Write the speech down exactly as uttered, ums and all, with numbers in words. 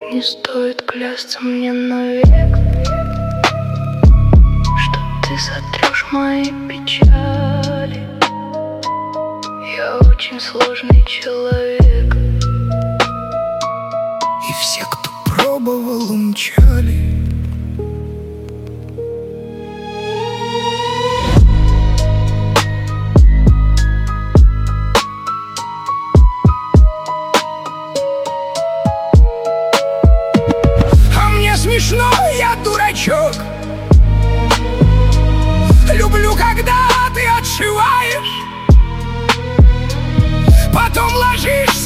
Не стоит клясться мне навек, что ты сотрешь мои печали. Я очень сложный человек, и все, кто пробовал, умчали. Смешно, я дурачок. Люблю, когда ты отшиваешь, потом ложишься